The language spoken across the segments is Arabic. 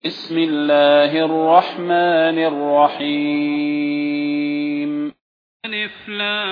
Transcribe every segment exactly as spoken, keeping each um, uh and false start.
بسم الله الرحمن الرحيم. ألف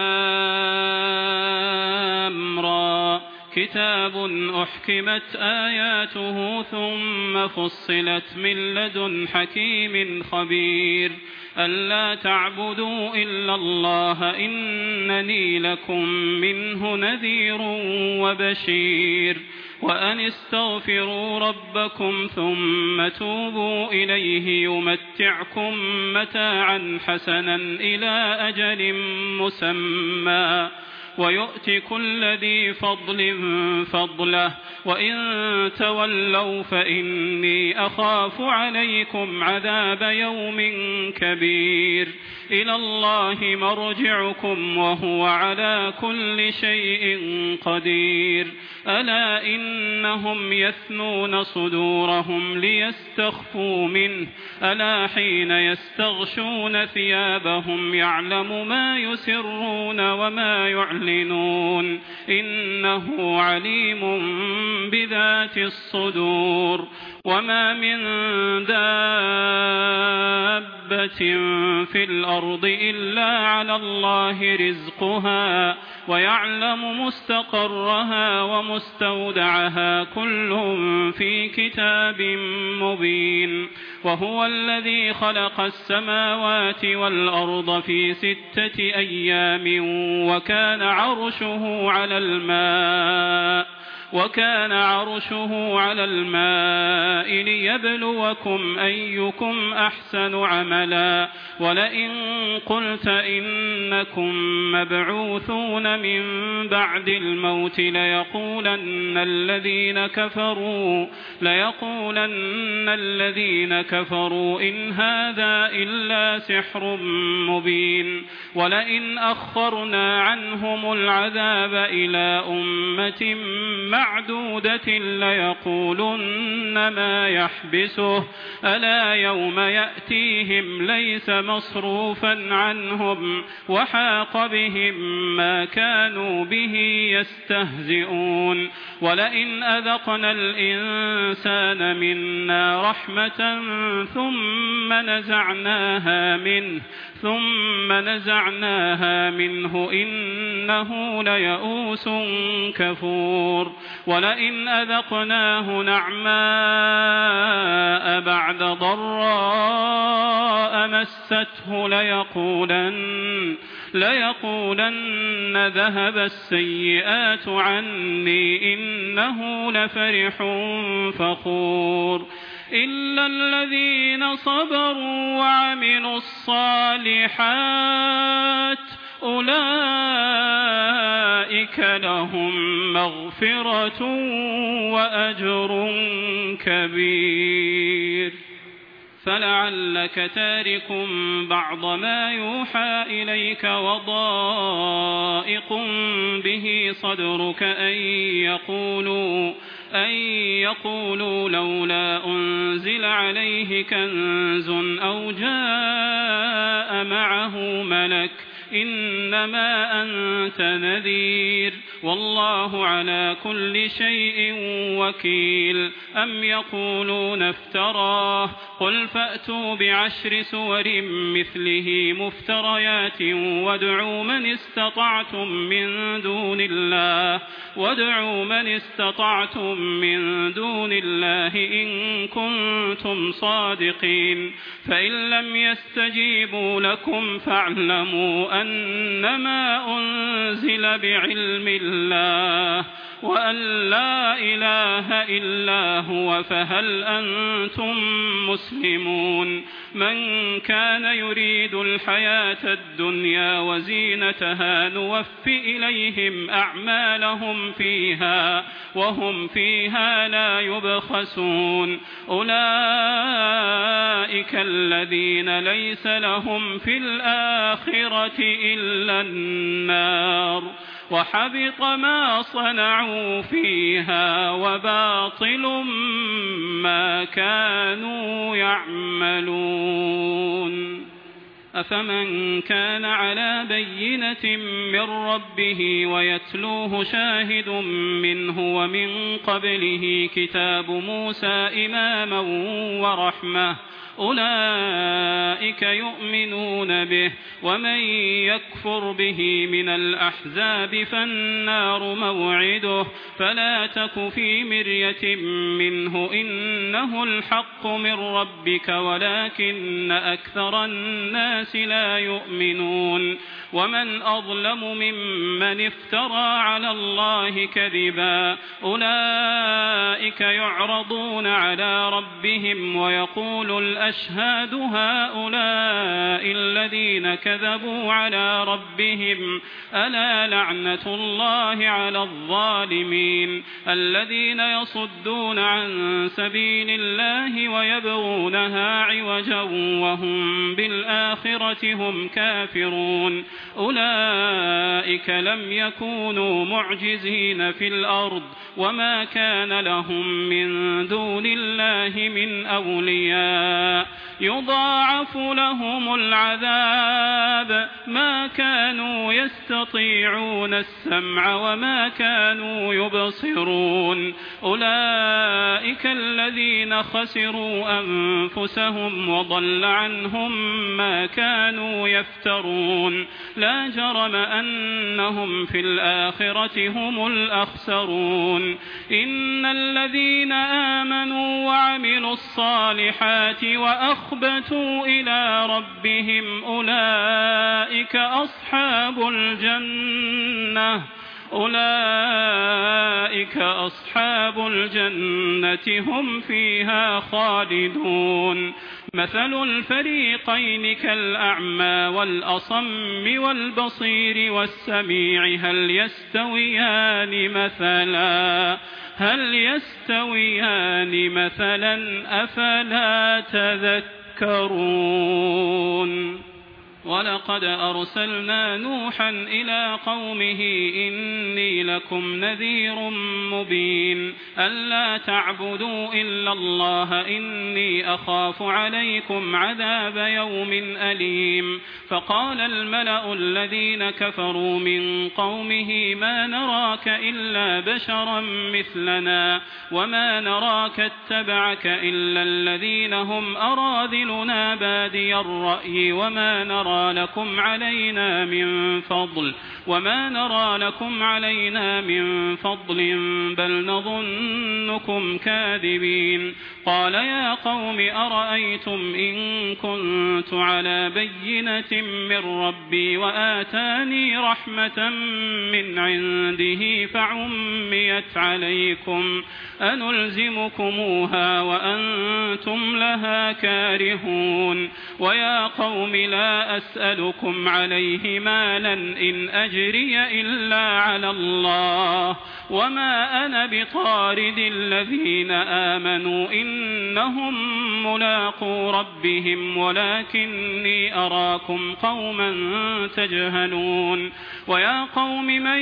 لام را كتاب أحكمت آياته ثم فصلت من لدن حكيم خبير ألا تعبدوا إلا الله إنني لكم منه نذير وبشير وأن استغفروا ربكم ثم توبوا إليه يمتعكم متاعا حسنا إلى أجل مسمى ويؤت كل ذي فضل فضله وإن تولوا فإني أخاف عليكم عذاب يوم كبير إلى الله مرجعكم وهو على كل شيء قدير ألا إنهم يثنون صدورهم ليستخفوا منه ألا حين يستغشون ثيابهم يعلم ما يسرون وما يعلنون إنه عليم بذات الصدور وما من دابة في الأرض إلا على الله رزقها ويعلم مستقرها ومستودعها كل في كتاب مبين وهو الذي خلق السماوات والأرض في ستة أيام وكان عرشه على الماء وكان عرشه على الماء ليبلوكم أيكم أحسن عملا ولئن قلت إنكم مبعوثون من بعد الموت ليقولن الذين كفروا ليقولن الذين كفروا إن هذا إلا سحر مبين ولئن أخرنا عنهم العذاب إلى أمة معدودة ليقولن ما يحبسه ألا يوم يأتيهم ليس مصروفا عنهم وحاق بهم ما كانوا به يستهزئون ولئن أذقنا الإنسان منا رحمة ثم نزعناها منه ثم نزعناها منه إنه ليئوس كفور ولئن أذقناه نعماء بعد ضراء مسته ليقولن ليقولن ذهب السيئات عني إنه لفرح فخور إلا الذين صبروا وعملوا الصالحات أولئك لهم مغفرة وأجر كبير فلعلك تارك بعض ما يوحى إليك وضائق به صدرك أن يقولوا أن يقولوا لولا أنزل عليه كنز أو جاء معه ملك إنما أنت نذير والله على كل شيء وكيل أم يقولون افتراه قل فأتوا بعشر سور مثله مفتريات وادعوا من استطعتم من دون الله وادعوا من استطعتم من دون الله إن كنتم صادقين فإن لم يستجيبوا لكم فاعلموا أنما أنزل بعلم الله وأن لا إله إلا هو فهل أنتم مسلمون من كان يريد الحياة الدنيا وزينتها نوف إليهم أعمالهم فيها وهم فيها لا يبخسون أولئك الذين ليس لهم في الآخرة إلا النار وحبط ما صنعوا فيها وباطل ما كانوا يعملون. أفمن كان على بينة من ربه ويتلوه شاهد منه ومن قبله كتاب موسى إماما ورحمة أولئك يؤمنون به ومن يكفر به من الأحزاب فالنار موعده فلا تك في مرية منه إنه الحق من ربك ولكن أكثر الناس لا يؤمنون ومن أظلم ممن افترى على الله كذبا أولئك يعرضون على ربهم ويقول الأشهاد هؤلاء الذين كذبوا على ربهم ألا لعنة الله على الظالمين الذين يصدون عن سبيل الله ويبغونها عوجا وهم بالآخرة هم كافرون أولئك لم يكونوا معجزين في الأرض وما كان لهم من دون الله من أولياء يضاعف لهم العذاب ما كانوا يستطيعون السمع وما كانوا يبصرون أولئك الذين خسروا أنفسهم وضل عنهم ما كانوا يفترون لا جرم أنهم في الآخرة هم الأخسرون إن الذين آمنوا وعملوا الصالحات وأخبتوا إلى ربهم أولئك أصحاب الجنة أولئك أصحاب الجنة هم فيها خالدون مثل الفريقين كالأعمى والأصم والبصير والسميع هل يستويان مثلا هل يستويان مثلا أفلا تذكرون ولقد أرسلنا نوحا إلى قومه إني لكم نذير مبين ألا تعبدوا إلا الله إني أخاف عليكم عذاب يوم أليم فقال الملأ الذين كفروا من قومه ما نراك إلا بشرا مثلنا وما نراك اتبعك إلا الذين هم أراذلنا بادي الرأي وما نرى لكم علينا من فضل وما نرى لكم علينا من فضل بل نظنكم كاذبين قال يا قوم أرأيتم إن كنت على بينة من ربي وآتاني رحمة من عنده فعميت عليكم أنلزمكموها وأنتم لها كارهون ويا قوم لا أسألكم عليه مالا إن أجري إلا على الله وما أنا بطارد الذين آمنوا إنهم ملاقو ربهم ولكني أراكم قوما تجهلون ويا قوم من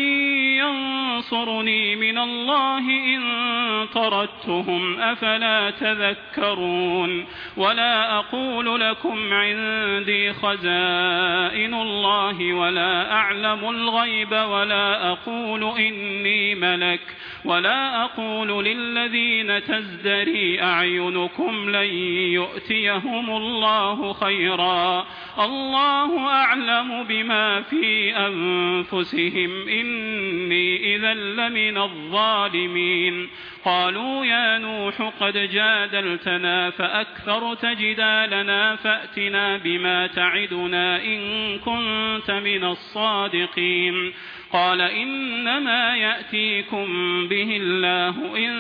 ينصرني من الله إن طردتهم أفلا تذكرون ولا أقول لكم عندي خزائن الله ولا أعلم الغيب ولا أقول إني ملك ولا أقول للذين تزدري أعينكم لن يؤتيهم الله خيرا الله أعلم بما في أنفسهم إني إذا لمن الظالمين قالوا يا نوح قد جادلتنا فأكثرت جدالنا فأتنا بما تعدنا إن كنت من الصادقين قال إنما يأتيكم به الله إن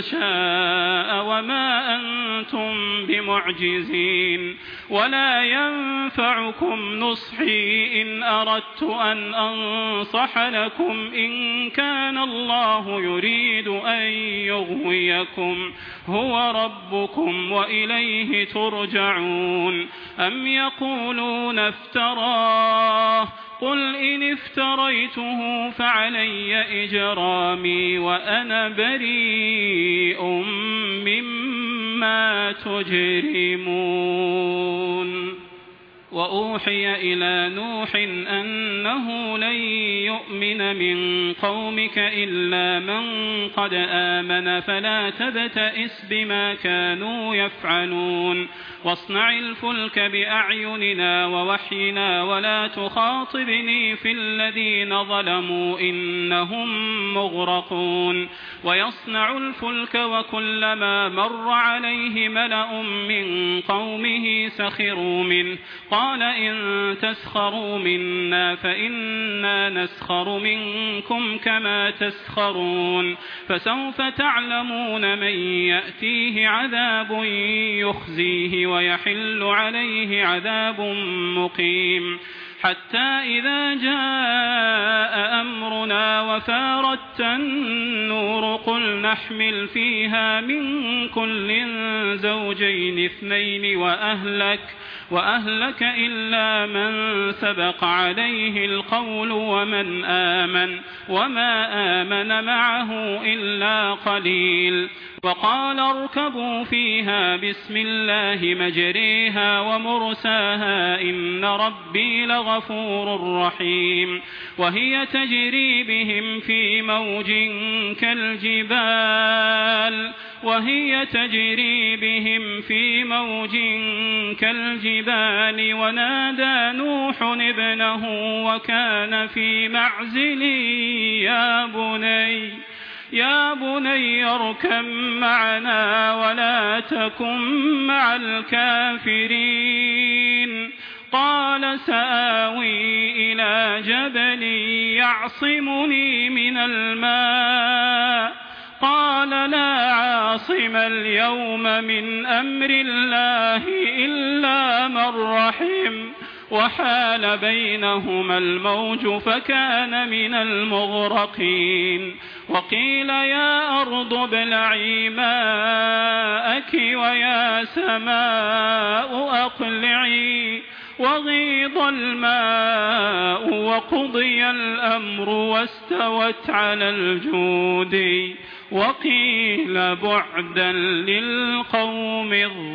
شاء وما أنتم بمعجزين ولا ينفعكم نصحي إن أردت أن أنصح لكم إن كان الله يريد أن يغويكم هو ربكم وإليه ترجعون أم يقولون افتراه قل إن افتريته فعلي إجرامي وأنا بريء مما تجرمون وأوحي إلى نوح أنه لن يؤمن من قومك إلا من قد آمن فلا تبتئس بما كانوا يفعلون واصنع الفلك بأعيننا ووحينا ولا تخاطبني في الذين ظلموا إنهم مغرقون ويصنع الفلك وكلما مر عليه ملأ من قومه سخروا منه قال إن تسخروا منا فإنا نسخر منكم كما تسخرون فسوف تعلمون من يأتيه عذاب يخزيه ويحل عليه عذاب مقيم حتى إذا جاء أمرنا وفارت النور قل نحمل فيها من كل زوجين اثنين وأهلك وأهلك إلا من سبق عليه القول ومن آمن وما آمن معه إلا قليل وقال اركبوا فيها بسم الله مجريها ومرساها إن ربي لغفور رحيم وهي تجري بهم في موج كالجبال وهي تجري بهم في موج كالجبال ونادى نوح ابنه وكان في معزل يا بني يا بني اركب معنا ولا تكن مع الكافرين قال سآوي إلى جبل يعصمني من الماء قال لا عاصم اليوم من أمر الله إلا من رحم وحال بينهما الموج فكان من المغرقين وقيل يا أرض ابلعي ماءك ويا سماء أقلعي وغيض الماء وقضي الأمر واستوت على الجود وقيل بعدا للقوم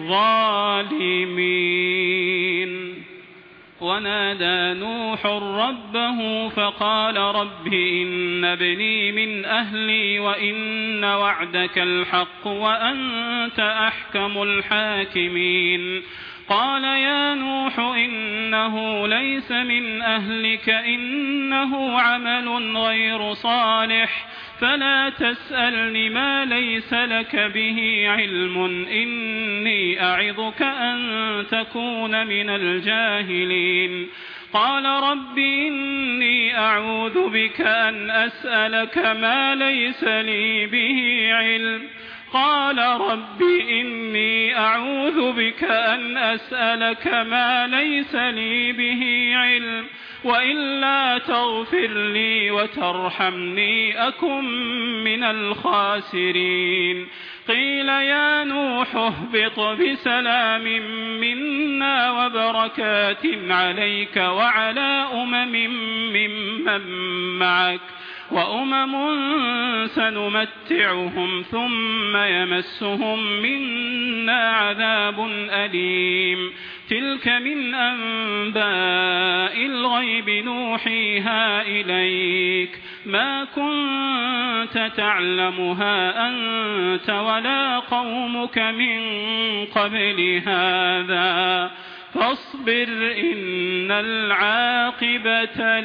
الظالمين ونادى نوح ربه فقال رب إن ابني من أهلي وإن وعدك الحق وأنت أحكم الحاكمين قال يا نوح إنه ليس من أهلك إنه عمل غير صالح فلا تسألني ما ليس لك به علم إني أعظك أن تكون من الجاهلين قال رب إني أعوذ بك أن أسألك ما ليس لي به علم قال رب إني أعوذ بك أن أسألك ما ليس لي به علم وإلا تغفر لي وترحمني أكن من الخاسرين قيل يا نوح اهبط بسلام منا وبركات عليك وعلى أمم ممن معك وأمم سنمتعهم ثم يمسهم منا عذاب أليم تلك من أنباء الغيب نوحيها إليك ما كنت تعلمها أنت ولا قومك من قبل هذا فاصبر إن العاقبة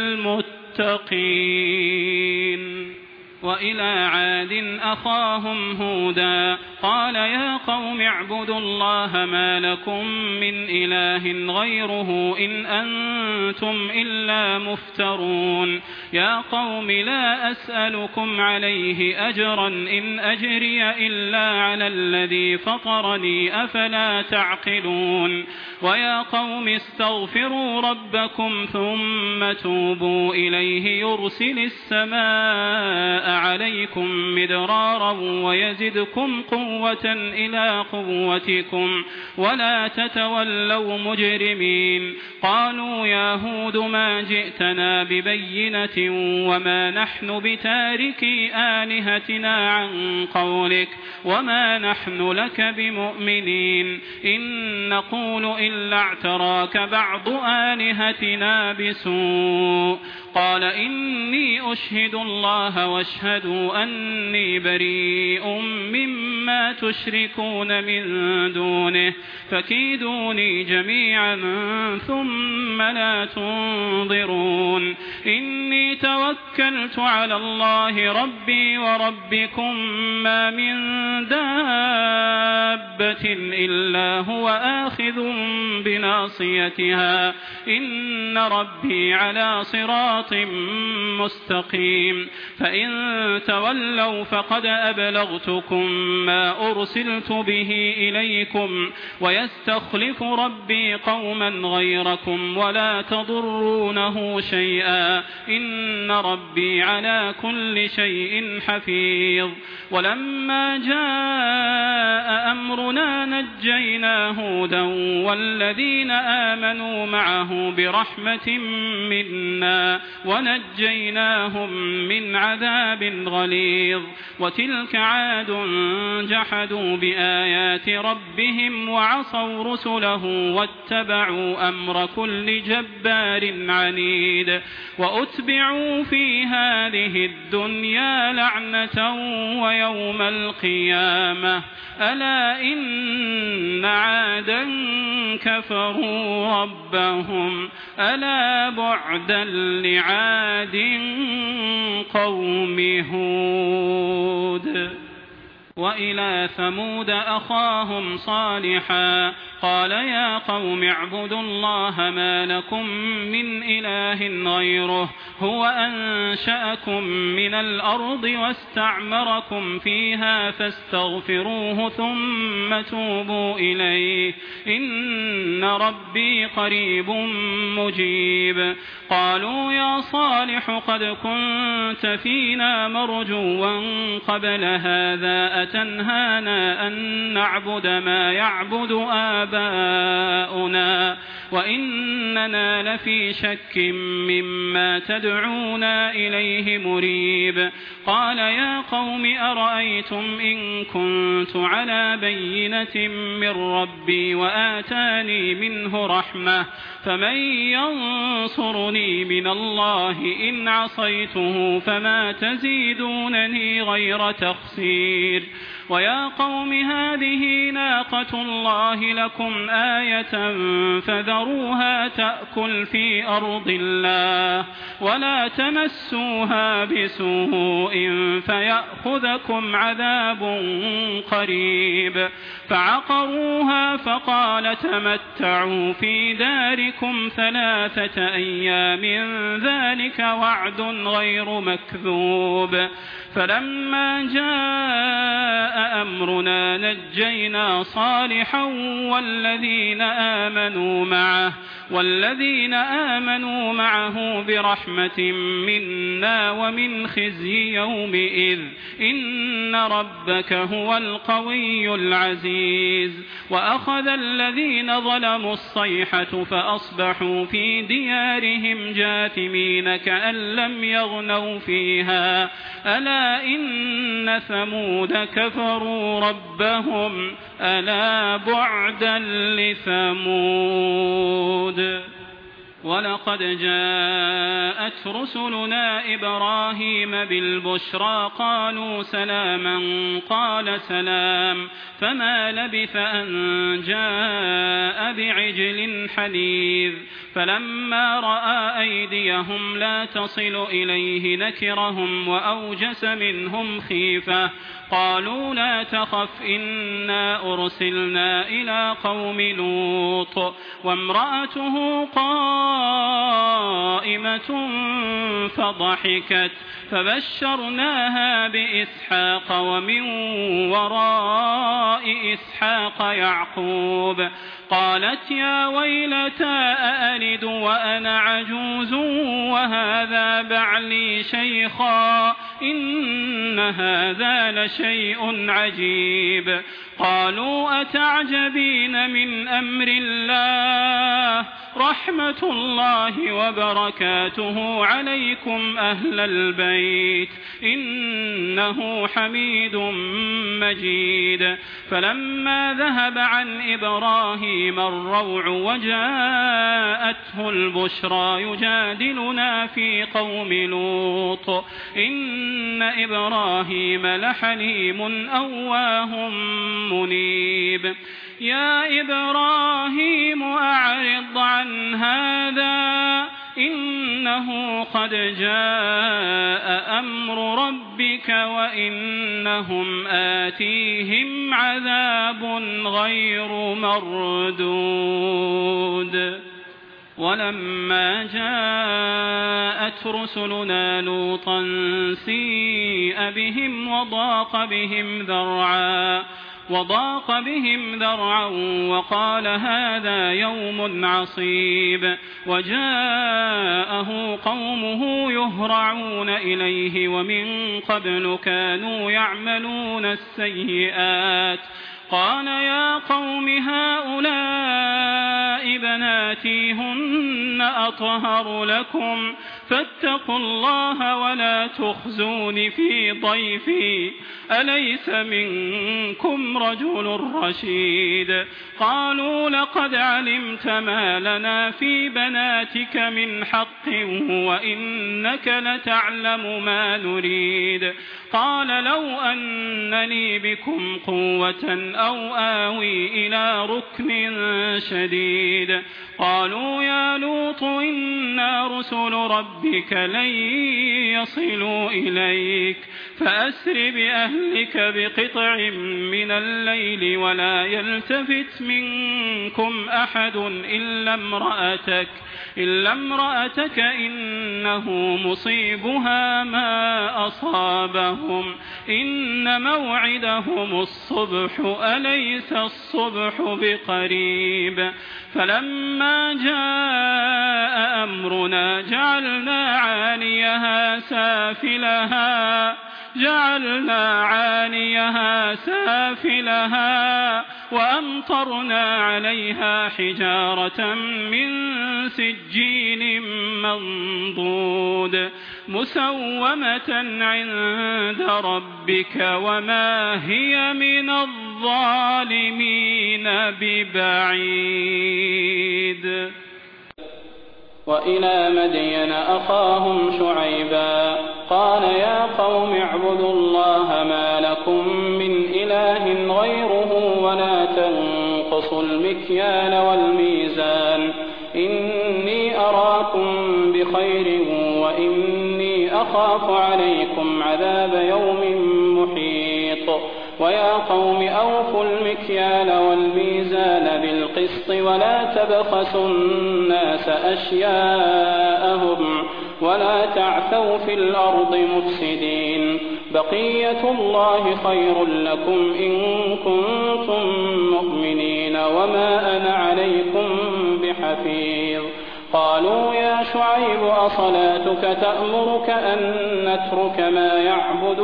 للمتقين وإلى عاد أخاهم هودا قال يا قوم اعبدوا الله ما لكم من إله غيره إن أنتم إلا مفترون يا قوم لا أسألكم عليه أجرا إن أجري إلا على الذي فطرني أفلا تعقلون ويا قوم استغفروا ربكم ثم توبوا إليه يرسل السماء عليكم مدرارا ويزدكم قوة قوة إلى قوتكم ولا تتولوا مجرمين. قالوا يا هود ما جئتنا ببينة وما نحن بتاركي آلهتنا عن قولك وما نحن لك بمؤمنين إن نقول إلا اعتراك بعض آلهتنا بسوء. قال إني أشهد الله واشهدوا أني بريء مما تشركون من دونه فكيدوني جميعا ثم لا تنظرون. إني توكلت على الله ربي وربكم ما من دابة إلا هو آخذ بناصيتها إن ربي على صراط مستقيم. فإن تولوا فقد أبلغتكم ما أرسلت به إليكم ويستخلف ربي قوما غيركم ولا تضرونه شيئا إن ربي على كل شيء حفيظ. ولما جاء أمرنا نجينا هودا والذين آمنوا معه برحمة منا ونجيناهم من عذاب غليظ. وتلك عاد جحدوا بآيات ربهم وعصوا رسله واتبعوا أمر كل جبار عنيد. وأتبعوا في هذه الدنيا لعنة ويوم القيامة ألا إن عادا كفروا ربهم ألا بعدا لعاد قوم هود. وإلى ثمود أخاهم صالحا قال يا قوم اعبدوا الله ما لكم من إله غيره هو أنشأكم من الأرض واستعمركم فيها فاستغفروه ثم توبوا إليه إن ربي قريب مجيب. قالوا يا صالح قد كنت فينا مرجوا قبل هذا أتنهانا أن نعبد ما يعبد آباؤنا وإننا لفي شك مما تدعونا إليه مريب. قال يا قوم أرأيتم إن كنت على بينة من ربي وآتاني منه رحمة فمن ينصرني من الله إن عصيته فما تزيدونني غير تخسير. ويا قوم هذه ناقة الله لكم آية فذروها تأكل في أرض الله ولا تمسوها بسوء فيأخذكم عذاب قريب. فعقروها فقال تمتعوا في داركم ثلاثة أيام ذلك وعد غير مكذوب. فلما جاء أمرنا نجينا صالحا والذين آمنوا معه والذين آمنوا معه برحمة منا ومن خزي يومئذ إن ربك هو القوي العزيز. وأخذ الذين ظلموا الصيحة فأصبحوا في ديارهم جاثمين كأن لم يغنوا فيها ألا إن ثمود كفروا ربهم ألا بعدا لثمود. ولقد جاءت رسلنا إبراهيم بالبشرى قالوا سلاما قال سلام فما لبث أن جاء بعجل حنيذ. فلما رأى أيديهم لا تصل إليه نكرهم وأوجس منهم خيفة قالوا لا تخف إنا أرسلنا إلى قوم لوط وامرأته قائمة فضحكت فبشرناها بإسحاق ومن وراء إسحاق يعقوب. قالت يا ويلتى أألد وأنا عجوز وهذا بعلي شيخا إن هذا لشيء عجيب. قالوا أتعجبين من أمر الله رحمة الله وبركاته عليكم أهل البيت إنه حميد مجيد. فلما ذهب عن إبراهيم الروع وجاءته البشرى يجادلنا في قوم لوط إن إبراهيم لحليم أواه منيب. يا إبراهيم أعرض عن هذا إنه قد جاء أمر ربك وإنهم آتيهم عذاب غير مردود. ولما جاءت رسلنا لوطا سيء بهم وضاق بهم ذرعا وضاق بهم ذرعا وقال هذا يوم عصيب. وجاءه قومه يهرعون إليه ومن قبل كانوا يعملون السيئات. قال يا قوم هؤلاء بناتي هن أطهر لكم فاتقوا الله ولا تخزون في ضيفي أليس منكم رجل رشيد. قالوا لقد علمت ما لنا في بناتك من حق وإنك لتعلم ما نريد. قال لو أن لي بكم قوة أو آوي إلى ركن شديد. قالوا يا لوط إنا رسل ربك لن يصلوا إليك فأسر بأهلك بقطع من الليل ولا يلتفت منكم أحد إلا امرأتك إلا امرأتك إنه مصيبها ما أصابهم إن موعدهم الصبح أليس الصبح بقريب. فلما جاء أمرنا جعلنا عاليها سافلها جعلنا عاليها سافلها وأمطرنا عليها حجارة من سجيل منضود مسومة عند ربك وما هي من الظالمين ببعيد. وإلى مدين أخاهم شعيبا قال يا قوم اعبدوا الله ما لكم من إله غيره ولا تنقصوا المكيال والميزان إني أراكم بخير وإني أخاف عليكم عذاب يوم محيط. ويا قوم أوفوا المكيال والميزان بالقسط ولا تبخسوا الناس أشياءهم ولا تعثوا في الأرض مفسدين. بقية الله خير لكم إن كنتم مؤمنين وما أنا عليكم بحفيظ. قالوا يا شعيب أصلاتك تأمرك أن نترك ما يعبد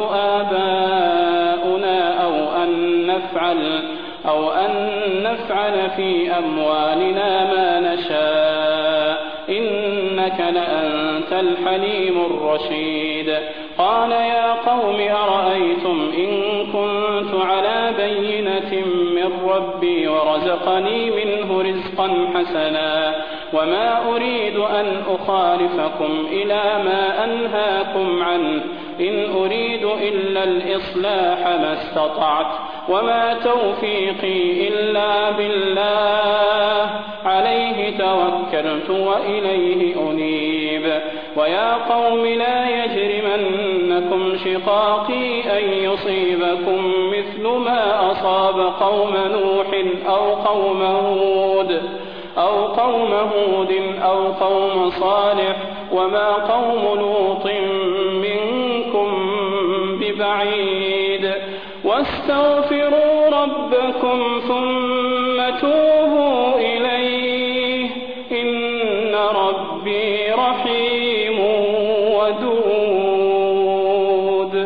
آباؤنا أو أن نفعل أو أن نفعل في أموالنا ما نشاء إنك لأنت الحليم الرشيد. قال يا قوم أرأيتم إن كنت على بينة من ربي ورزقني منه رزقا حسنا وما أريد أن أخالفكم إلى ما أنهاكم عنه إن أريد إلا الإصلاح ما استطعت وما توفيقي إلا بالله عليه توكلت وإليه أنيب. ويا قوم لا يجرمنكم شقاقي أن يصيبكم مثل ما أصاب قوم نوح أو قوم هود أو قوم هود أو قوم صالح وما قوم لوط منكم ببعيد. واستغفروا ربكم ثم توبوا إليه إن ربي رحيم ودود.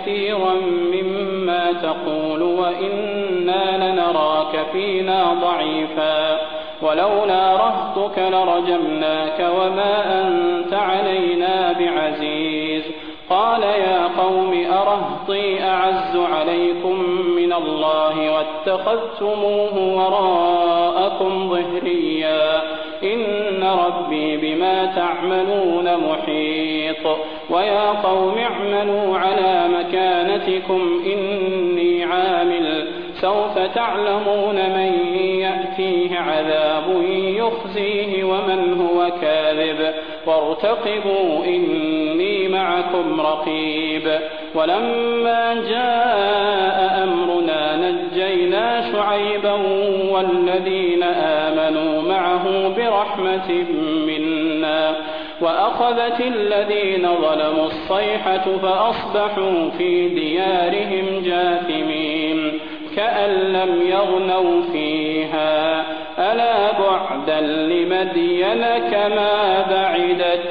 كثيرا مما تقول وإنا لنراك فينا ضعيفا ولولا رهطك لرجمناك وما أنت علينا بعزيز. قال يا قوم أرهطي أعز عليكم من الله واتخذتموه وراءكم ظهريا إن ربي بما تعملون محيط. ويا قوم اعملوا على مكانتكم إني عامل سوف تعلمون من يأتيه عذاب يخزيه ومن هو كاذب وارتقبوا إني معكم رقيب. ولما جاء أمرنا نجينا شعيبا والذين آمنوا معه برحمة منا وأخذت الذين ظلموا الصيحة فأصبحوا في ديارهم جاثمين كأن لم يغنوا فيها ألا بعدا لمدين كما بعدت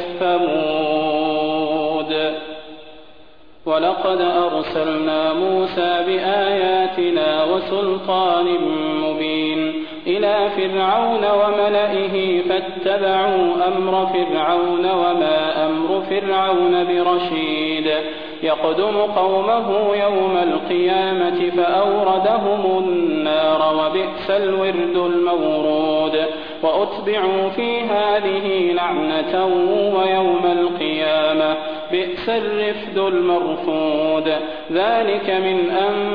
ثمود. ولقد أرسلنا موسى بآياتنا وسلطان مبين إلى فرعون وملئه فاتبعوا أمر فرعون وما أمر فرعون برشيد يقدم قومه يوم القيامة فأوردهم النار وبئس الورد المورود. وأتبعوا في هذه لعنة ويوم القيامة بئس الرفد المرفود. ذلك من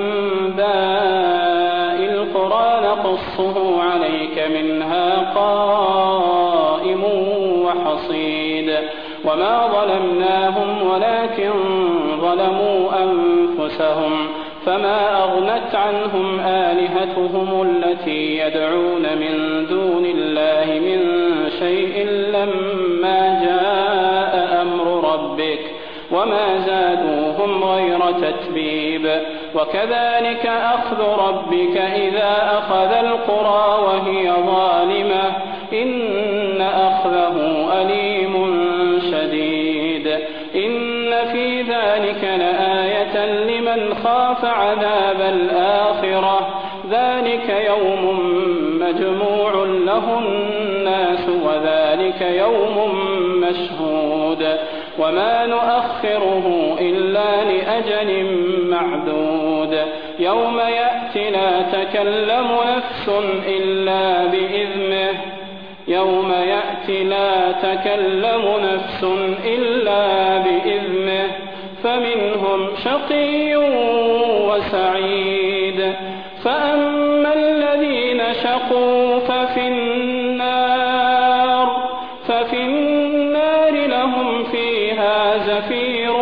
أنباء القرى نقصه عليك منها قائم وحصيد. وما ظلمناهم ولكن ظلموا أنفسهم فما أغنت عنهم آلهتهم التي يدعون من دون الله من شيء لما جاء أمر ربك وما زادوهم غير تتبيب. وكذلك أخذ ربك إذا أخذ القرى وهي ظالمة إن أخذه أليم شديد. إن في ذلك لآية لمن خاف عذاب الآخرة ذلك يوم مجموع له الناس وذلك يوم مشهود. وما نؤخره إلا لأجل معدود. يوم يأتي لا تكلم نفس إلا بإذنه يوم يأتي لا تكلم نفس إلا بإذنه فمنهم شقي وسعيد. فأما الذين شقوا ففي النار ففي النار لهم فيها زفير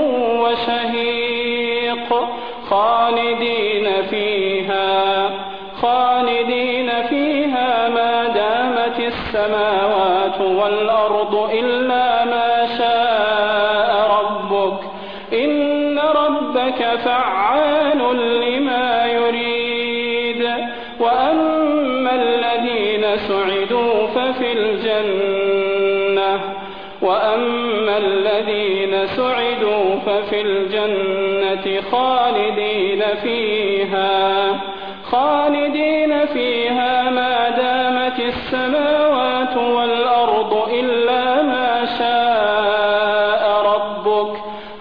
وشهيق خالدين فيها خالدين فيها ما دامت السماوات والأرض إلا ما شاء ربك إن ربك فعال لما يريد. وأما الذين سعدوا ففي الجنة وأما الذين سعدوا ففي الجنة خالدين فيها خالدين فيها ما دامت السماوات والأرض إلا ما شاء ربك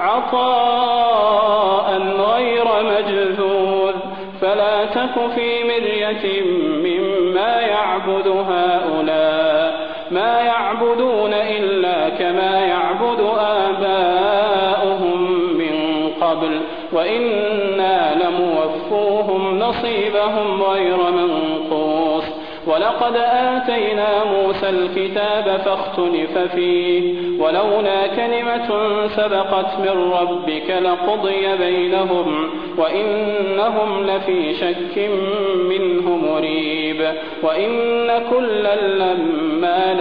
عطاء غير مجذوذ. فلا تك في مرية مما يعبد هؤلاء ما يعبدون إلا كما يعبد آباؤهم من قبل وإنا لموفوهم نصيبهم غير منقوص. ولقد آتينا موسى الكتاب فاختلف فيه ولولا كلمة سبقت من ربك لقضي بينهم وإنهم لفي شك منه مريب. وإن كلا لما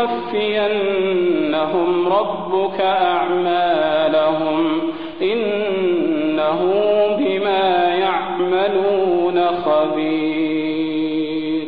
ليوفينهم ربك أعمالهم إنه بما يعملون خبير.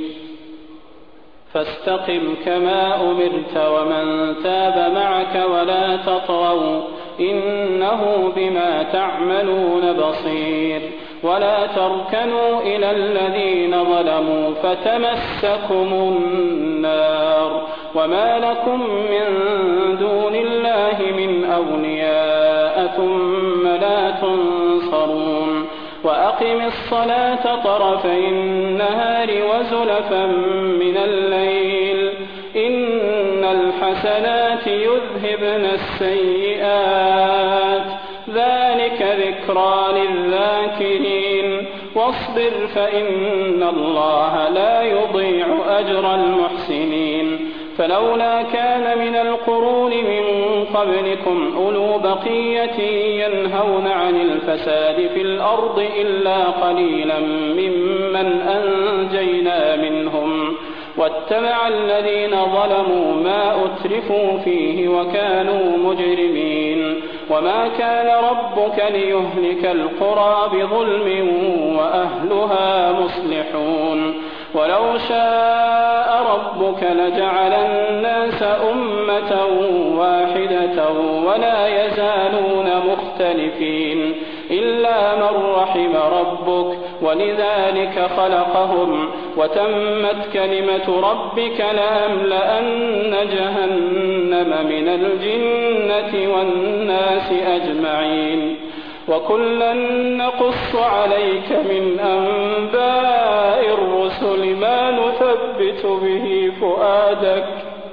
فاستقم كما أمرت ومن تاب معك ولا تطغوا إنه بما تعملون بصير. ولا تركنوا إلى الذين ظلموا فتمسكم النار وما لكم من دون الله من أولياء ثم لا تنصرون. وأقم الصلاة طرفي النهار وزلفا من الليل إن الحسنات يذهبن السيئات ذلك ذكرى للذاكرين. واصبر فإن الله لا يضيع أجر المحسنين. فلولا كان من القرون من قبلكم أولو بقية ينهون عن الفساد في الأرض إلا قليلا ممن أنجينا منهم واتبع الذين ظلموا ما أترفوا فيه وكانوا مجرمين. وما كان ربك ليهلك القرى بظلم وأهلها مصلحون. ولو شاء ربك لجعل الناس أمة واحدة ولا يزالون مختلفين إلا من رحم ربك ولذلك خلقهم وتمت كلمة ربك لأملأن جهنم من الجنة والناس أجمعين. وكلا نقص عليك من أنباء الرسل ما نثبت به فؤادك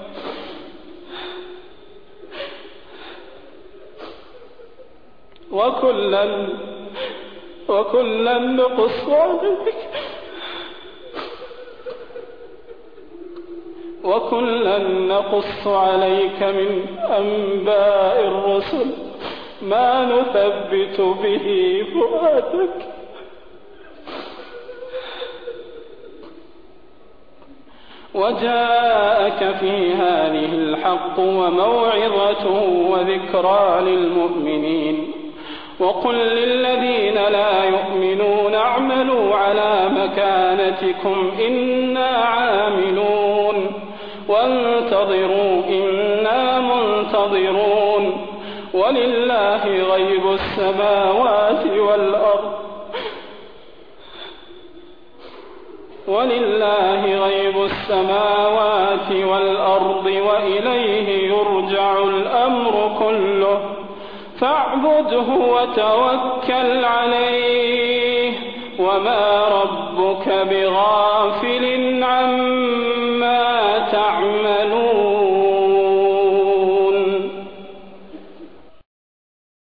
وكلا وكلا نقص عليك وكلا نقص عليك من أنباء الرسل ما نثبت به فؤادك وجاءك في هذه الحق وموعظة وذكرى للمؤمنين. وقل للذين لا يؤمنون اعملوا على مكانتكم إنا عاملون وانتظروا إنا منتظرون ولله غيب السماوات والأرض ولله غيب السماوات والأرض وإليه يرجع الأمر كله فاعبده وتوكل عليه وما ربك بغافل عما تعمل.